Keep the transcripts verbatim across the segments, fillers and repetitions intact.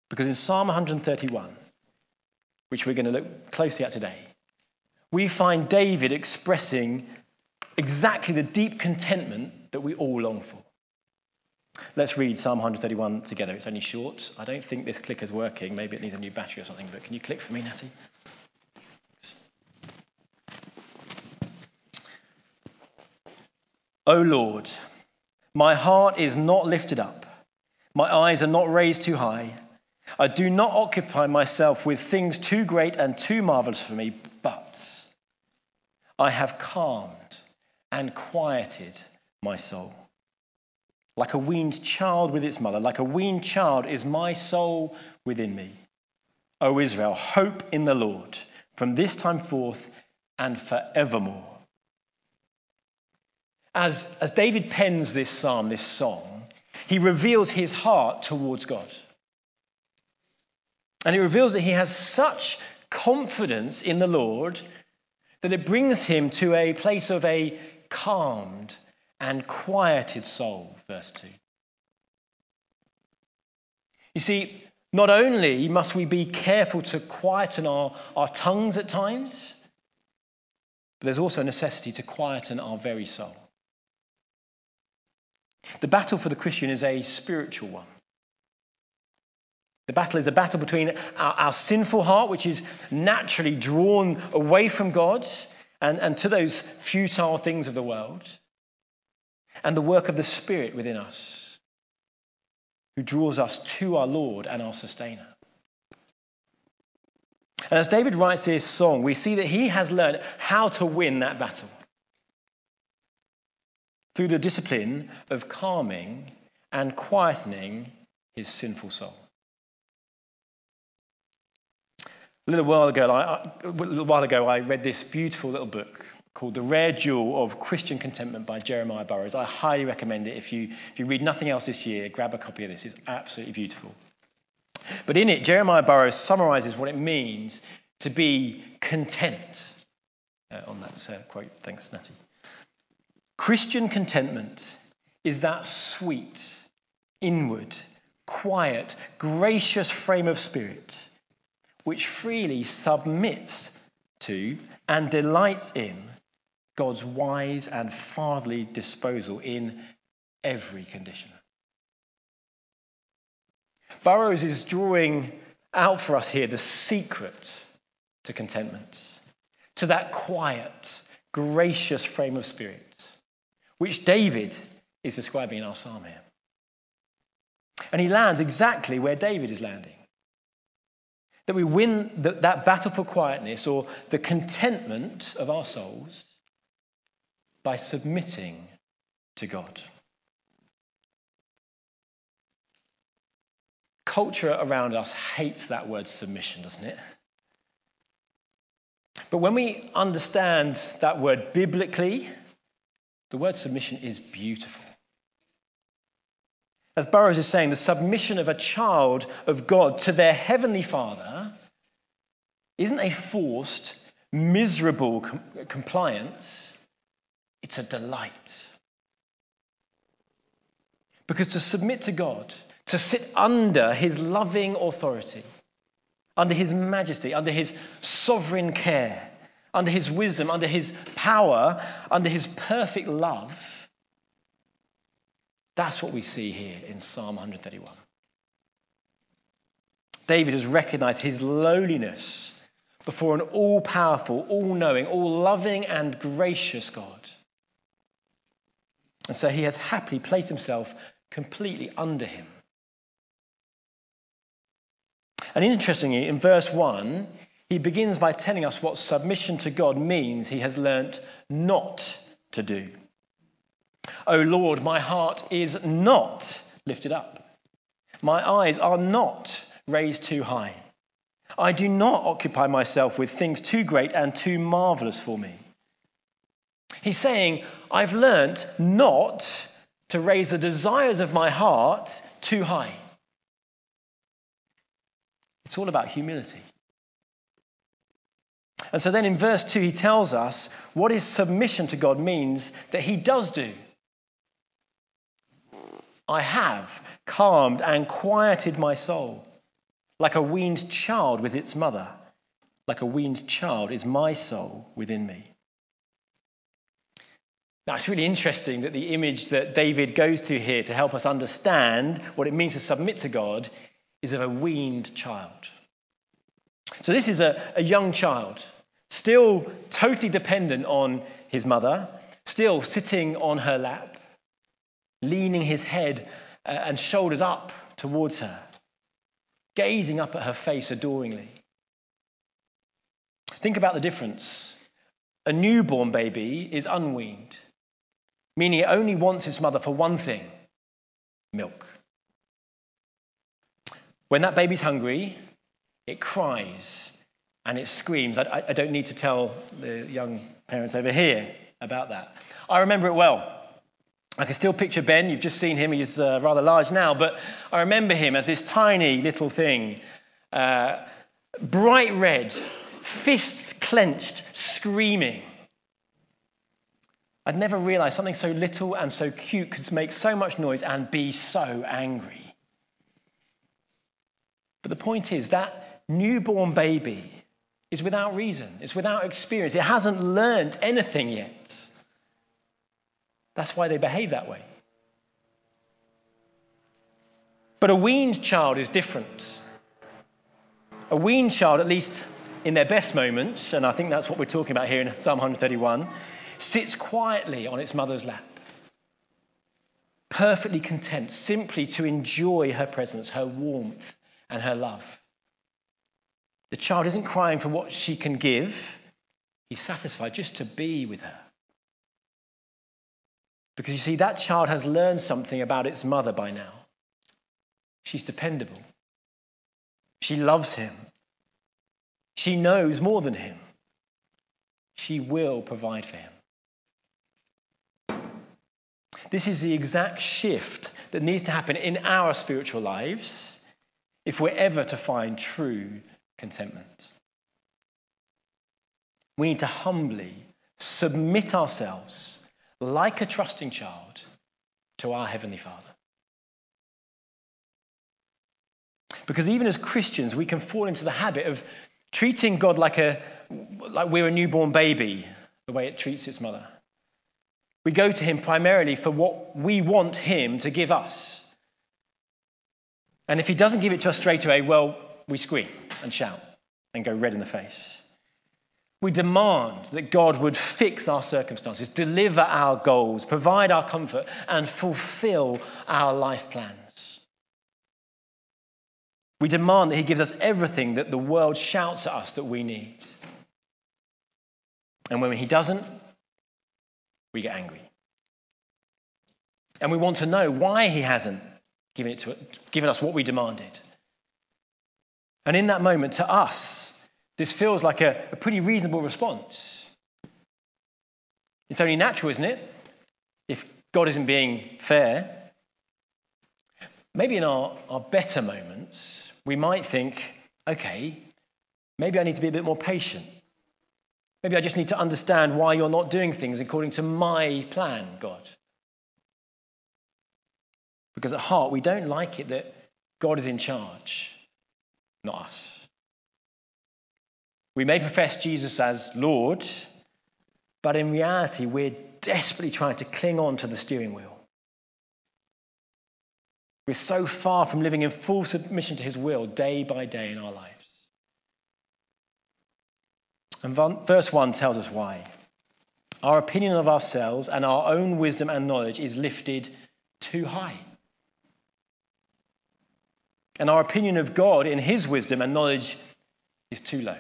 Because in Psalm one thirty-one, which we're going to look closely at today, we find David expressing exactly the deep contentment that we all long for. Let's read Psalm one thirty-one together. It's only short. I don't think this clicker's working. Maybe it needs a new battery or something, but can you click for me, Natty? O Lord, my heart is not lifted up. My eyes are not raised too high. I do not occupy myself with things too great and too marvelous for me, but I have calmed and quieted my soul. Like a weaned child with its mother, like a weaned child is my soul within me. O Israel, hope in the Lord from this time forth and forevermore. As, as David pens this psalm, this song, he reveals his heart towards God. And he reveals that he has such confidence in the Lord that it brings him to a place of a calmed and quieted soul, verse two. You see, not only must we be careful to quieten our, our tongues at times, but there's also a necessity to quieten our very soul. The battle for the Christian is a spiritual one. The battle is a battle between our, our sinful heart, which is naturally drawn away from God and, and to those futile things of the world, and the work of the Spirit within us, who draws us to our Lord and our Sustainer. And as David writes this song, we see that he has learned how to win that battle through the discipline of calming and quietening his sinful soul. A little while ago, I, a little while ago, I read this beautiful little book called The Rare Jewel of Christian Contentment by Jeremiah Burroughs. I highly recommend it. If you, if you read nothing else this year, grab a copy of this. It's absolutely beautiful. But in it, Jeremiah Burroughs summarizes what it means to be content. Uh, on that uh, quote, thanks, Natty. Christian contentment is that sweet, inward, quiet, gracious frame of spirit which freely submits to and delights in God's wise and fatherly disposal in every condition. Burroughs is drawing out for us here the secret to contentment, to that quiet, gracious frame of spirit, which David is describing in our psalm here. And he lands exactly where David is landing. That we win the, that battle for quietness or the contentment of our souls by submitting to God. Culture around us hates that word submission, doesn't it? But when we understand that word biblically, the word submission is beautiful. As Burroughs is saying, the submission of a child of God to their heavenly Father isn't a forced, miserable com- compliance. It's a delight. Because to submit to God, to sit under his loving authority, under his majesty, under his sovereign care, under his wisdom, under his power, under his perfect love, that's what we see here in Psalm one thirty-one. David has recognized his lowliness before an all-powerful, all-knowing, all-loving and gracious God. And so he has happily placed himself completely under him. And interestingly, in verse one, he begins by telling us what submission to God means he has learnt not to do. O Lord, my heart is not lifted up. My eyes are not raised too high. I do not occupy myself with things too great and too marvelous for me. He's saying, I've learnt not to raise the desires of my heart too high. It's all about humility. And so then in verse two, he tells us what his submission to God means that he does do. I have calmed and quieted my soul. like a weaned child with its mother. Like a weaned child is my soul within me. Now, it's really interesting that the image that David goes to here to help us understand what it means to submit to God is of a weaned child. So this is a, a young child, still totally dependent on his mother, still sitting on her lap, leaning his head uh, and shoulders up towards her, gazing up at her face adoringly. Think about the difference. A newborn baby is unweaned, meaning it only wants its mother for one thing, milk. When that baby's hungry, it cries and it screams. I, I don't need to tell the young parents over here about that. I remember it well. I can still picture Ben. You've just seen him. He's uh, rather large now, but I remember him as this tiny little thing, uh, bright red, fists clenched, screaming. I'd never realised something so little and so cute could make so much noise and be so angry. But the point is that newborn baby is without reason. It's without experience. It hasn't learned anything yet. That's why they behave that way. But a weaned child is different. A weaned child, at least in their best moments, and I think that's what we're talking about here in Psalm one thirty-one, sits quietly on its mother's lap, perfectly content simply to enjoy her presence, her warmth, and her love. The child isn't crying for what she can give. He's satisfied just to be with her. Because you see, that child has learned something about its mother by now. She's dependable. She loves him. She knows more than him. She will provide for him. This is the exact shift that needs to happen in our spiritual lives if we're ever to find true contentment. We need to humbly submit ourselves like a trusting child to our Heavenly Father. Because even as Christians, we can fall into the habit of treating God like a like we're a newborn baby, the way it treats its mother. We go to him primarily for what we want him to give us. And if he doesn't give it to us straight away, well, we scream and shout and go red in the face. We demand that God would fix our circumstances, deliver our goals, provide our comfort, and fulfill our life plans. We demand that he gives us everything that the world shouts at us that we need. And when he doesn't, we get angry. And we want to know why he hasn't given it to given us what we demanded. And in that moment, to us, this feels like a, a pretty reasonable response. It's only natural, isn't it? If God isn't being fair. Maybe in our, our better moments, we might think, okay, maybe I need to be a bit more patient. Maybe I just need to understand why you're not doing things according to my plan, God. Because at heart, we don't like it that God is in charge, not us. We may profess Jesus as Lord, but in reality, we're desperately trying to cling on to the steering wheel. We're so far from living in full submission to his will day by day in our lives. And verse one tells us why. Our opinion of ourselves and our own wisdom and knowledge is lifted too high. And our opinion of God in his wisdom and knowledge is too low.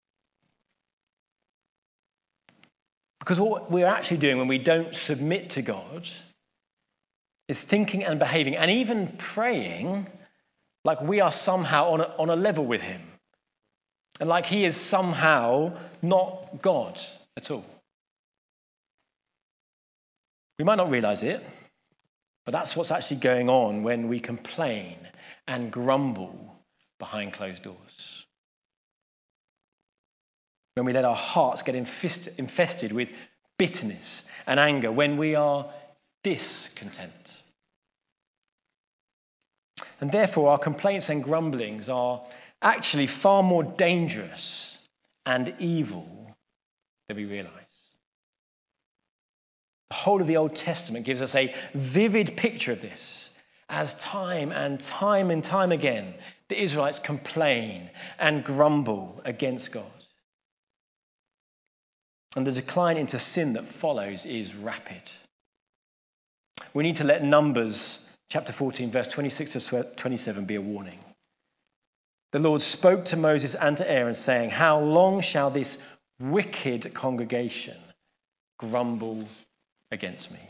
Because what we're actually doing when we don't submit to God is thinking and behaving and even praying like we are somehow on a, on a level with him. And like he is somehow not God at all. We might not realize it, but that's what's actually going on when we complain and grumble behind closed doors. When we let our hearts get infested with bitterness and anger, when we are discontent. And therefore, our complaints and grumblings are actually far more dangerous and evil than we realize. The whole of the Old Testament gives us a vivid picture of this, as time and time and time again, the Israelites complain and grumble against God. And the decline into sin that follows is rapid. We need to let Numbers chapter fourteen, verse twenty-six to twenty-seven be a warning. The Lord spoke to Moses and to Aaron, saying, "How long shall this wicked congregation grumble against me?"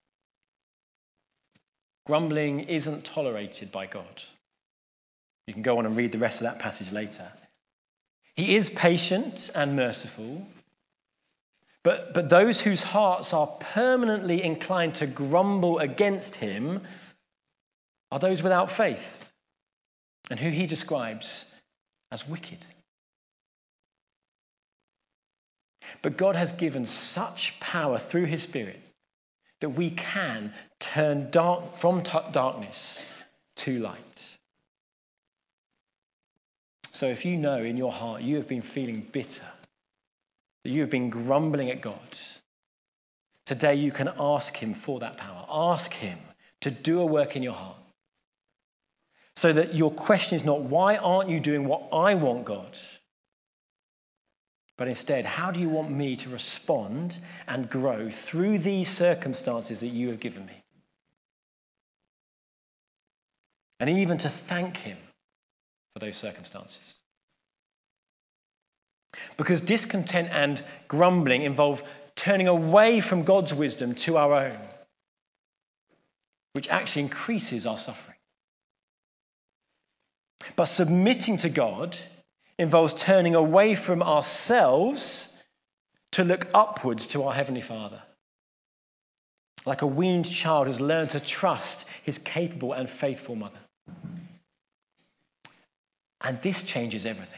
Grumbling isn't tolerated by God. You can go on and read the rest of that passage later. He is patient and merciful, but, but those whose hearts are permanently inclined to grumble against him are those without faith, and who he describes as wicked. But God has given such power through his Spirit that we can turn dark from t- darkness to light. So if you know in your heart you have been feeling bitter, that you have been grumbling at God, today you can ask him for that power. Ask him to do a work in your heart. So that your question is not, why aren't you doing what I want, God? But instead, how do you want me to respond and grow through these circumstances that you have given me? And even to thank him for those circumstances. Because discontent and grumbling involve turning away from God's wisdom to our own, which actually increases our suffering. But submitting to God involves turning away from ourselves to look upwards to our Heavenly Father. Like a weaned child has learned to trust his capable and faithful mother. And this changes everything.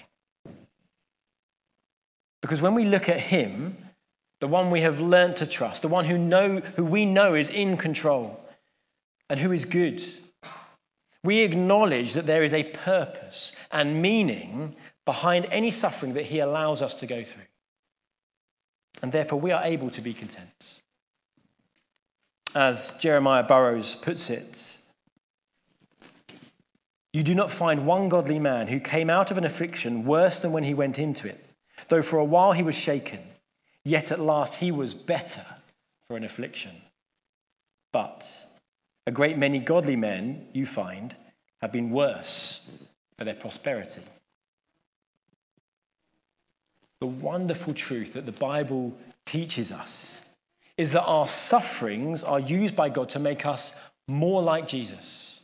Because when we look at him, the one we have learned to trust, the one who know who we know is in control and who is good, we acknowledge that there is a purpose and meaning behind any suffering that he allows us to go through. And therefore we are able to be content. As Jeremiah Burroughs puts it, "You do not find one godly man who came out of an affliction worse than when he went into it. Though for a while he was shaken, yet at last he was better for an affliction. But a great many godly men, you find, have been worse for their prosperity." The wonderful truth that the Bible teaches us is that our sufferings are used by God to make us more like Jesus.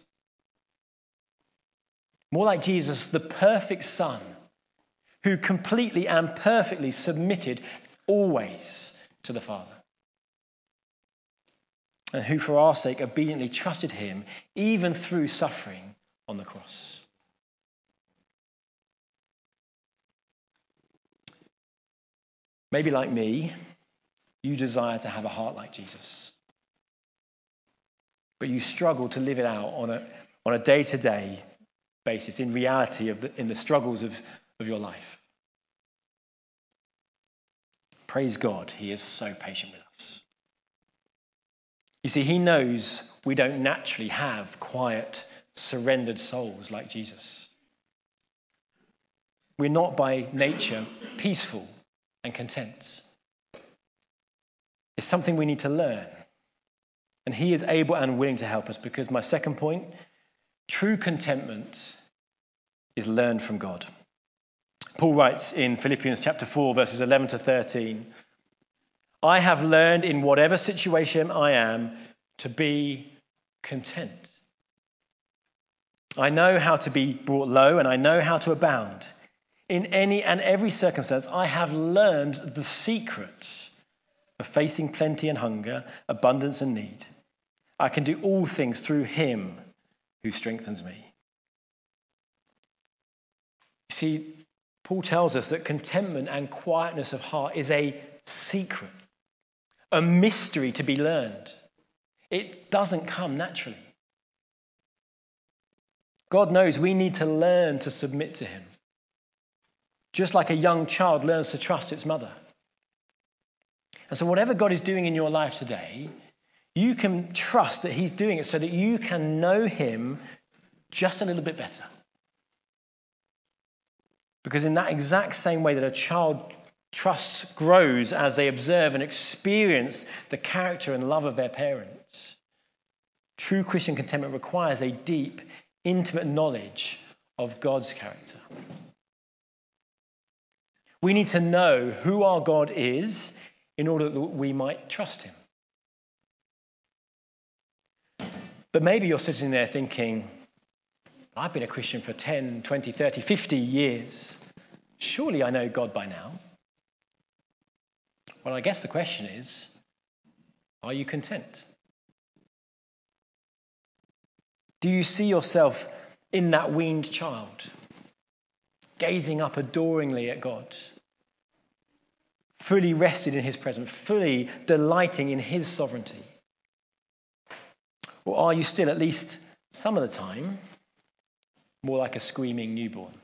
More like Jesus, the perfect Son, who completely and perfectly submitted always to the Father. And who for our sake obediently trusted him even through suffering on the cross. Maybe like me, you desire to have a heart like Jesus. But you struggle to live it out on a, on a day-to-day basis, in reality, of the, in the struggles of, of your life. Praise God, he is so patient with us. You see, he knows we don't naturally have quiet, surrendered souls like Jesus. We're not by nature peaceful and content. It's something we need to learn. And he is able and willing to help us, because my second point, true contentment is learned from God. Paul writes in Philippians chapter four, verses eleven to thirteen, "I have learned in whatever situation I am to be content. I know how to be brought low, and I know how to abound. In any and every circumstance, I have learned the secrets of facing plenty and hunger, abundance and need. I can do all things through him who strengthens me." You see, Paul tells us that contentment and quietness of heart is a secret, a mystery to be learned. It doesn't come naturally. God knows we need to learn to submit to him. just like a young child learns to trust its mother. And so whatever God is doing in your life today, you can trust that he's doing it so that you can know him just a little bit better. Because in that exact same way that a child trusts grows as they observe and experience the character and love of their parents, true Christian contentment requires a deep, intimate knowledge of God's character. We need to know who our God is in order that we might trust him. But maybe you're sitting there thinking, I've been a Christian for ten, twenty, thirty, fifty years. Surely I know God by now. Well, I guess the question is, are you content? Do you see yourself in that weaned child, gazing up adoringly at God, fully rested in his presence, fully delighting in his sovereignty? Or are you still, at least some of the time, more like a screaming newborn?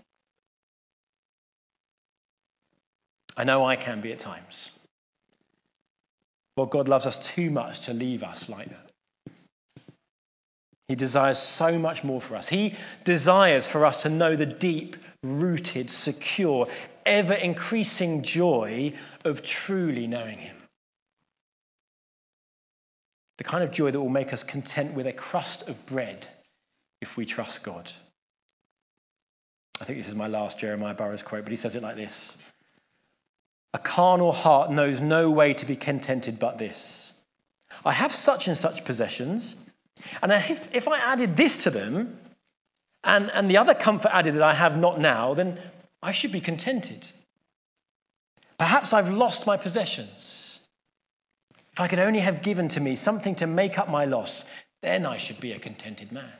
I know I can be at times. Well, God loves us too much to leave us like that. He desires so much more for us. He desires for us to know the deep-rooted, secure, ever-increasing joy of truly knowing him. The kind of joy that will make us content with a crust of bread if we trust God. I think this is my last Jeremiah Burroughs quote, but he says it like this. A carnal heart knows no way to be contented but this. I have such and such possessions, and if, if I added this to them, and, and the other comfort added that I have not now, then I should be contented. Perhaps I've lost my possessions. If I could only have given to me something to make up my loss, then I should be a contented man.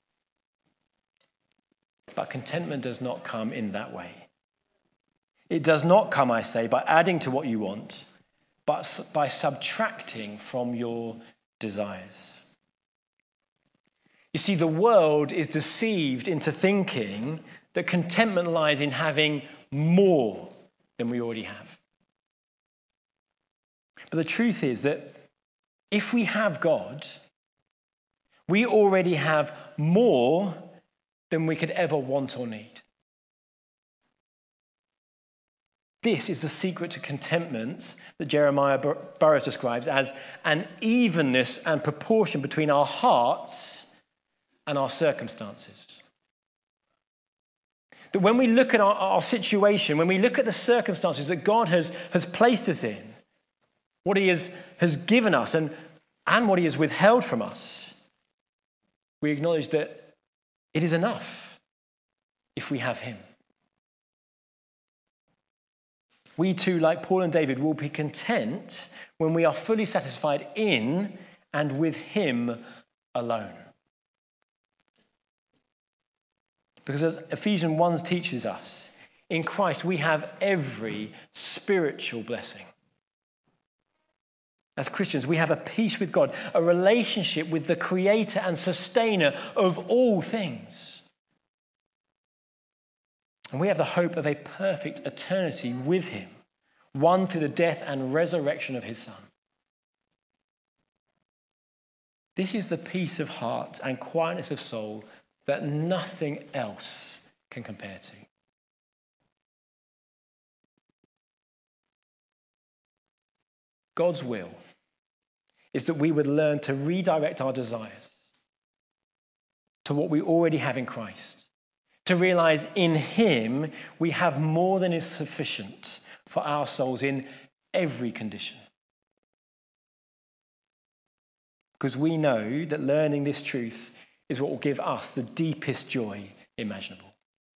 But contentment does not come in that way. It does not come, I say, by adding to what you want, but by subtracting from your desires. You see, the world is deceived into thinking that contentment lies in having more than we already have. But the truth is that if we have God, we already have more than we could ever want or need. This is the secret to contentment that Jeremiah Burroughs describes as an evenness and proportion between our hearts and our circumstances. That when we look at our, our situation, when we look at the circumstances that God has, has placed us in, what he has, has given us and, and what he has withheld from us, we acknowledge that it is enough if we have him. We too, like Paul and David, will be content when we are fully satisfied in and with him alone. Because as Ephesians one teaches us, in Christ we have every spiritual blessing. As Christians, we have a peace with God, a relationship with the creator and sustainer of all things. And we have the hope of a perfect eternity with him, won through the death and resurrection of his Son. This is the peace of heart and quietness of soul that nothing else can compare to. God's will is that we would learn to redirect our desires to what we already have in Christ. To realize in him we have more than is sufficient for our souls in every condition. Because we know that learning this truth is what will give us the deepest joy imaginable.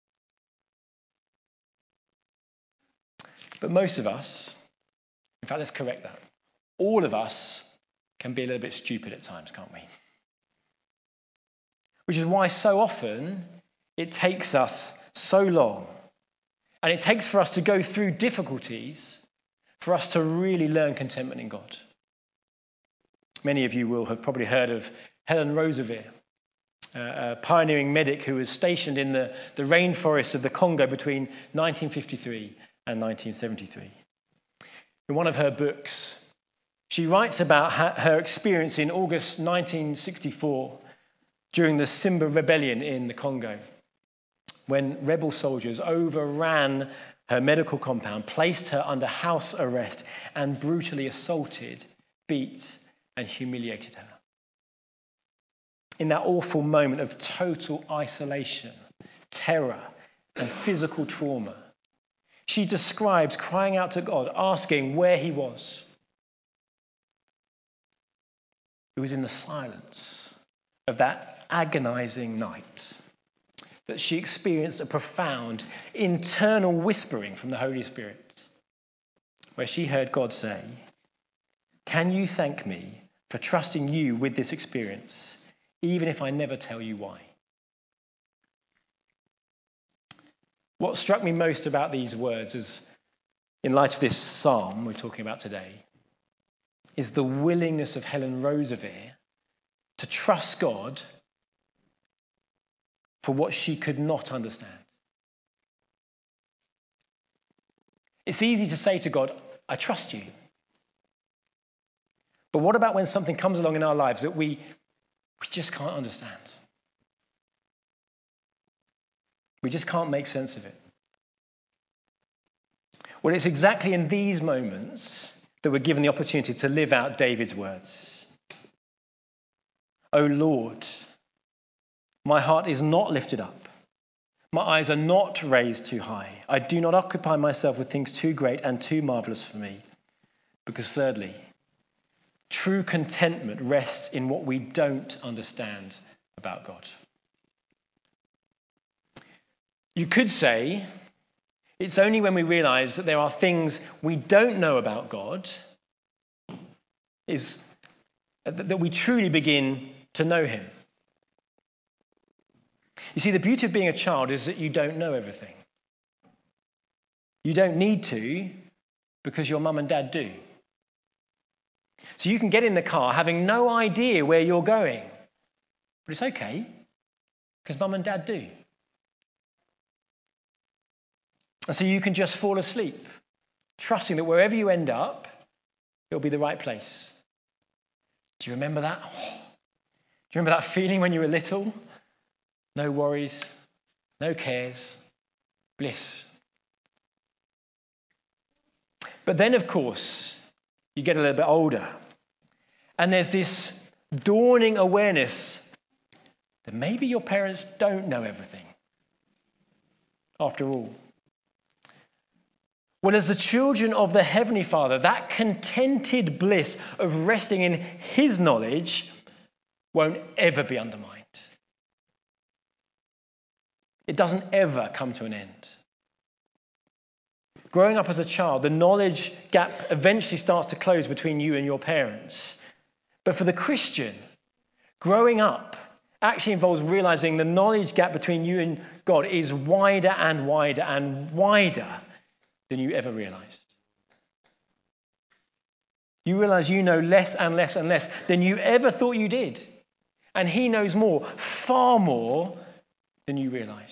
But most of us, in fact, let's correct that. All of us can be a little bit stupid at times, can't we? Which is why so often it takes us so long, and it takes for us to go through difficulties for us to really learn contentment in God. Many of you will have probably heard of Helen Roseveare. a pioneering medic who was stationed in the, the rainforests of the Congo between nineteen fifty-three and nineteen seventy-three. In one of her books, she writes about her experience in August nineteen sixty-four during the Simba rebellion in the Congo, when rebel soldiers overran her medical compound, placed her under house arrest, and brutally assaulted, beat, and humiliated her. In that awful moment of total isolation, terror, and physical trauma, she describes crying out to God, asking where he was. It was in the silence of that agonizing night that she experienced a profound internal whispering from the Holy Spirit, where she heard God say, "Can you thank me for trusting you with this experience, even if I never tell you why?" What struck me most about these words is, in light of this psalm we're talking about today, is the willingness of Helen Roseveare to trust God for what she could not understand. It's easy to say to God, "I trust you." But what about when something comes along in our lives that we, we just can't understand? We just can't make sense of it. Well, it's exactly in these moments that we're given the opportunity to live out David's words. "O Lord, my heart is not lifted up. My eyes are not raised too high. I do not occupy myself with things too great and too marvelous for me." Because thirdly, true contentment rests in what we don't understand about God. You could say it's only when we realize that there are things we don't know about God is that we truly begin to know him. You see, the beauty of being a child is that you don't know everything. You don't need to, because your mum and dad do. So you can get in the car having no idea where you're going. But it's okay, because mum and dad do. And so you can just fall asleep, trusting that wherever you end up, it'll be the right place. Do you remember that? Oh. Do you remember that feeling when you were little? No worries, no cares, bliss. But then, of course, you get a little bit older, and there's this dawning awareness that maybe your parents don't know everything, after all. Well, as the children of the Heavenly Father, that contented bliss of resting in his knowledge won't ever be undermined. It doesn't ever come to an end. Growing up as a child, the knowledge gap eventually starts to close between you and your parents. But for the Christian, growing up actually involves realizing the knowledge gap between you and God is wider and wider and wider than you ever realized. You realize you know less and less and less than you ever thought you did. And he knows more, far more than you realized.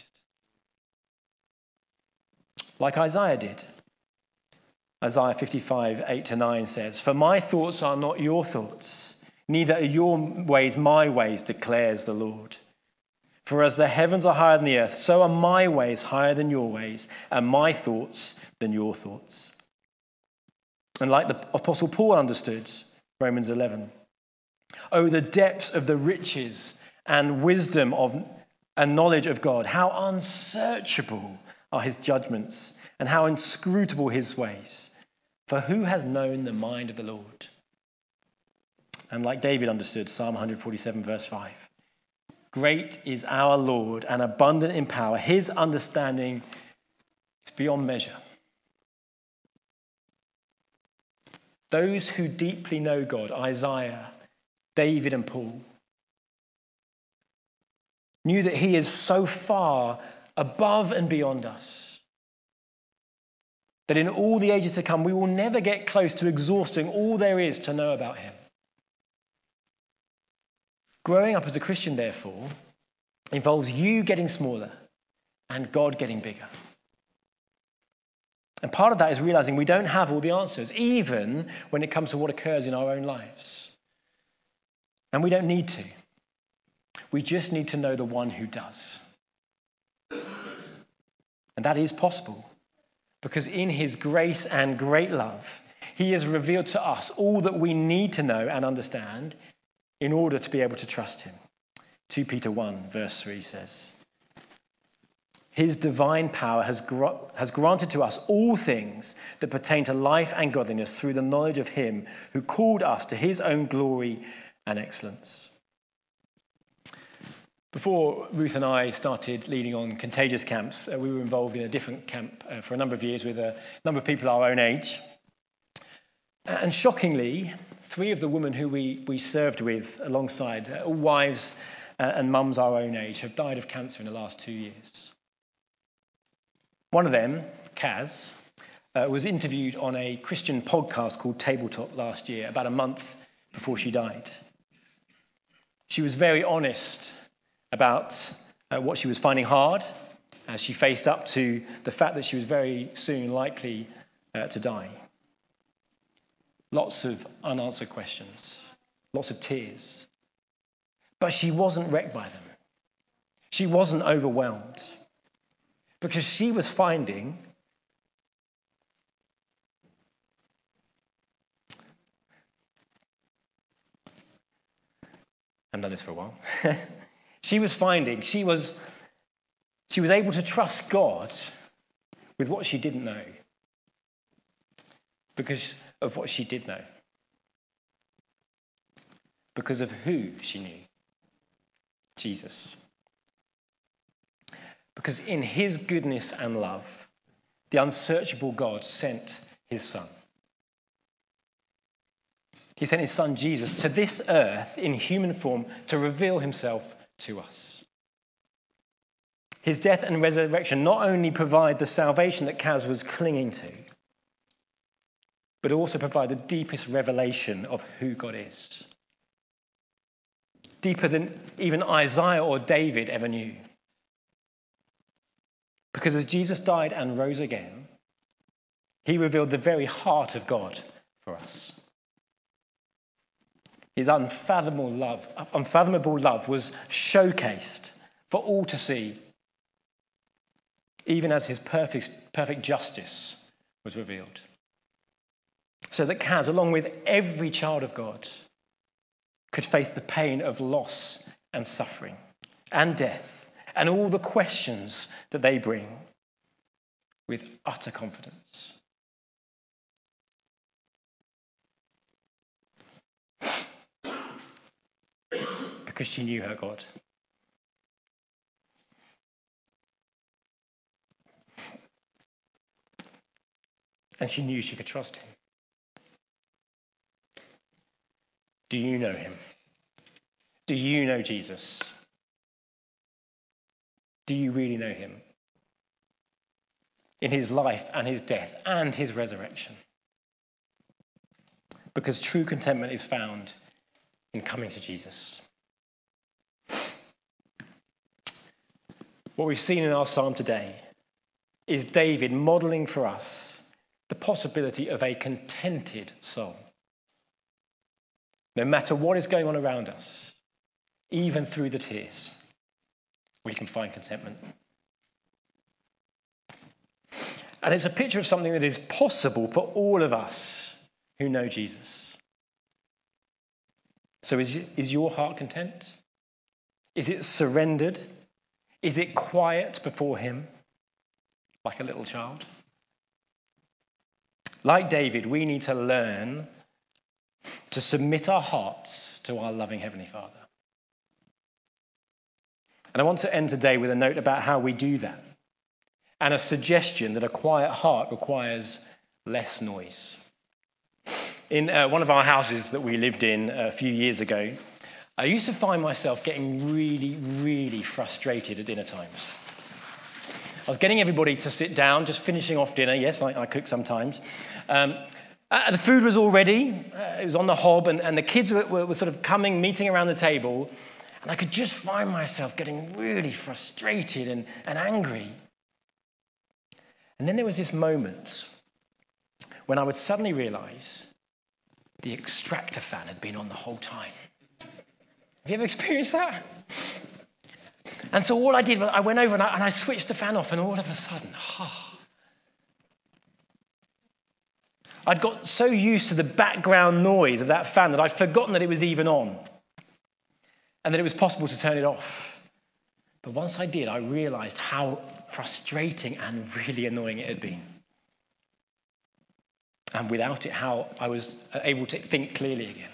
Like Isaiah did. Isaiah fifty-five, eight to nine says, "For my thoughts are not your thoughts, neither are your ways my ways, declares the Lord. For as the heavens are higher than the earth, so are my ways higher than your ways, and my thoughts than your thoughts." And like the Apostle Paul understood, Romans eleven, "Oh, the depths of the riches and wisdom of and knowledge of God, how unsearchable are his judgments, and how inscrutable his ways. For who has known the mind of the Lord?" And like David understood, Psalm one forty-seven, verse five, "Great is our Lord and abundant in power. His understanding is beyond measure." Those who deeply know God, Isaiah, David and Paul, knew that he is so far above and beyond us that in all the ages to come, we will never get close to exhausting all there is to know about him. Growing up as a Christian, therefore, involves you getting smaller and God getting bigger. And part of that is realizing we don't have all the answers, even when it comes to what occurs in our own lives. And we don't need to. We just need to know the one who does. And that is possible, because in his grace and great love, he has revealed to us all that we need to know and understand in order to be able to trust him. Second Peter one verse three says, his divine power has, gr- has granted to us all things that pertain to life and godliness through the knowledge of him who called us to his own glory and excellence. Before Ruth and I started leading on contagious camps, uh, we were involved in a different camp uh, for a number of years with a number of people our own age. And shockingly, three of the women who we, we served with alongside, uh, all wives uh, and mums our own age, have died of cancer in the last two years. One of them, Kaz, uh, was interviewed on a Christian podcast called Tabletop last year, about a month before she died. She was very honest about uh, what she was finding hard as she faced up to the fact that she was very soon likely uh, to die. Lots of unanswered questions, lots of tears. But she wasn't wrecked by them. She wasn't overwhelmed, because she was finding I've done this for a while. She was finding, she was, she was able to trust God with what she didn't know, because of what she did know, because of who she knew, Jesus. Because in his goodness and love, the unsearchable God sent his son. He sent his son Jesus to this earth in human form to reveal himself to us. His death and resurrection not only provide the salvation that Kaz was clinging to, but also provide the deepest revelation of who God is. Deeper than even Isaiah or David ever knew. Because as Jesus died and rose again, he revealed the very heart of God for us. His unfathomable love, unfathomable love was showcased for all to see, even as his perfect, perfect justice was revealed. So that Kaz, along with every child of God, could face the pain of loss and suffering and death and all the questions that they bring with utter confidence. Because she knew her God. And she knew she could trust him. Do you know him? Do you know Jesus? Do you really know him? In his life and his death and his resurrection. Because true contentment is found in coming to Jesus. What we've seen in our psalm today is David modelling for us the possibility of a contented soul. No matter what is going on around us, even through the tears, we can find contentment. And it's a picture of something that is possible for all of us who know Jesus. So is, is your heart content? Is it surrendered? Is it quiet before him, like a little child? Like David, we need to learn to submit our hearts to our loving Heavenly Father. And I want to end today with a note about how we do that, and a suggestion that a quiet heart requires less noise. In uh, one of our houses that we lived in a few years ago, I used to find myself getting really, really frustrated at dinner times. I was getting everybody to sit down, just finishing off dinner. Yes, I, I cook sometimes. Um, uh, the food was all ready. Uh, it was on the hob, and, and the kids were, were, were sort of coming, meeting around the table. And I could just find myself getting really frustrated and, and angry. And then there was this moment when I would suddenly realize the extractor fan had been on the whole time. Have you ever experienced that? And so all I did was I went over and I, and I switched the fan off, and all of a sudden, oh, I'd got so used to the background noise of that fan that I'd forgotten that it was even on and that it was possible to turn it off. But once I did, I realized how frustrating and really annoying it had been. And without it, how I was able to think clearly again.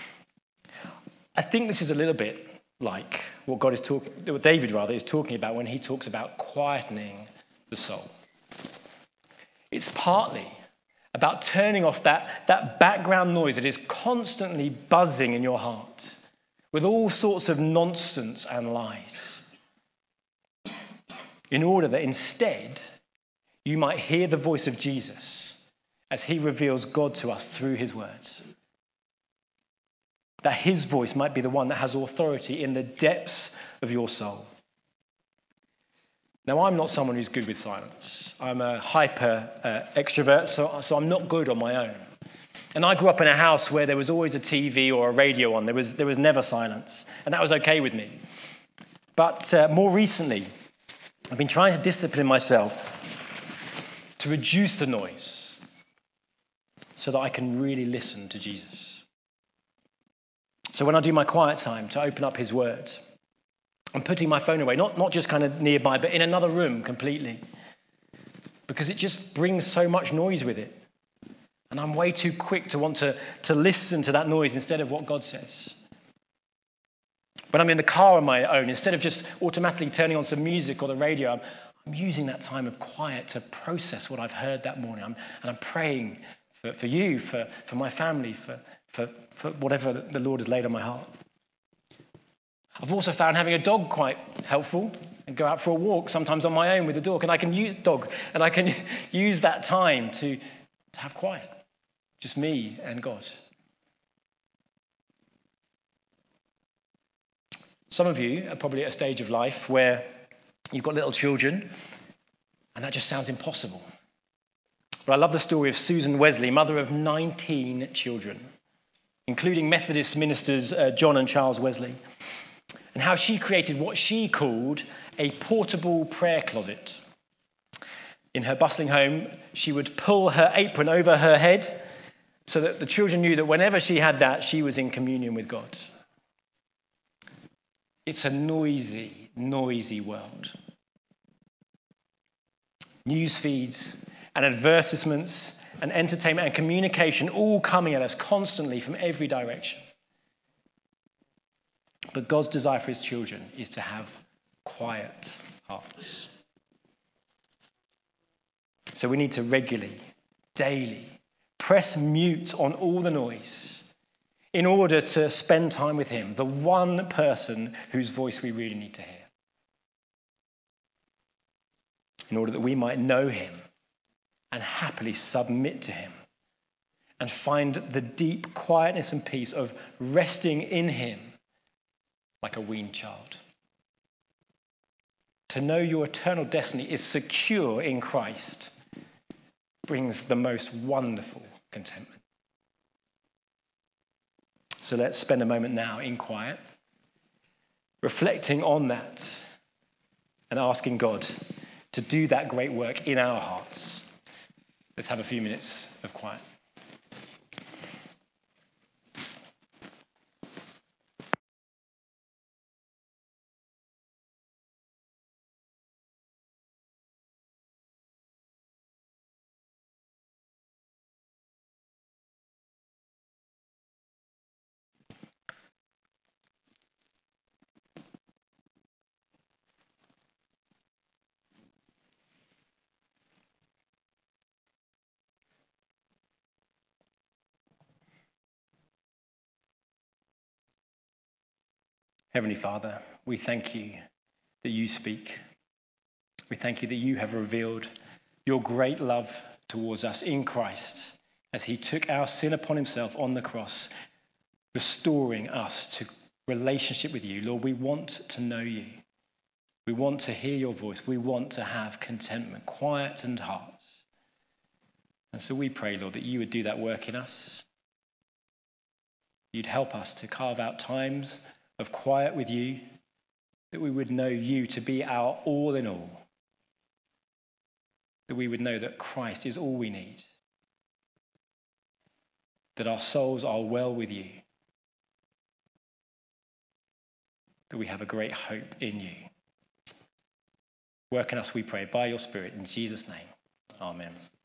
I think this is a little bit like what God is talking, what David rather is talking about when he talks about quietening the soul. It's partly about turning off that, that background noise that is constantly buzzing in your heart with all sorts of nonsense and lies, in order that instead you might hear the voice of Jesus as he reveals God to us through his words. That his voice might be the one that has authority in the depths of your soul. Now, I'm not someone who's good with silence. I'm a hyper uh, extrovert, so, so I'm not good on my own. And I grew up in a house where there was always a T V or a radio on. There was, there was never silence. And that was okay with me. But uh, more recently, I've been trying to discipline myself to reduce the noise so that I can really listen to Jesus. So when I do my quiet time to open up his words, I'm putting my phone away, not, not just kind of nearby, but in another room completely. Because it just brings so much noise with it. And I'm way too quick to want to, to listen to that noise instead of what God says. When I'm in the car on my own, instead of just automatically turning on some music or the radio, I'm, I'm using that time of quiet to process what I've heard that morning. I'm, and I'm praying for, for you, for, for my family, for, for, for whatever the Lord has laid on my heart. I've also found having a dog quite helpful, and go out for a walk, sometimes on my own with the dog, and I can use dog, and I can use that time to, to have quiet, just me and God. Some of you are probably at a stage of life where you've got little children, and that just sounds impossible. But I love the story of Susan Wesley, mother of nineteen children, including Methodist ministers uh, John and Charles Wesley, and how she created what she called a portable prayer closet. In her bustling home, she would pull her apron over her head so that the children knew that whenever she had that, she was in communion with God. It's a noisy, noisy world. News feeds and advertisements and entertainment and communication all coming at us constantly from every direction. But God's desire for his children is to have quiet hearts. So we need to regularly, daily, press mute on all the noise in order to spend time with him, the one person whose voice we really need to hear. In order that we might know him and happily submit to him and find the deep quietness and peace of resting in him like a weaned child. To know your eternal destiny is secure in Christ brings the most wonderful contentment. So let's spend a moment now in quiet, reflecting on that and asking God to do that great work in our hearts. Let's have a few minutes of quiet. Heavenly Father, we thank you that you speak. We thank you that you have revealed your great love towards us in Christ as he took our sin upon himself on the cross, restoring us to relationship with you. Lord, we want to know you. We want to hear your voice. We want to have contentment, quietened hearts. And so we pray, Lord, that you would do that work in us. You'd help us to carve out times of quiet with you, that we would know you to be our all in all, that we would know that Christ is all we need, that our souls are well with you, that we have a great hope in you. Work in us, we pray, by your Spirit, in Jesus' name. Amen.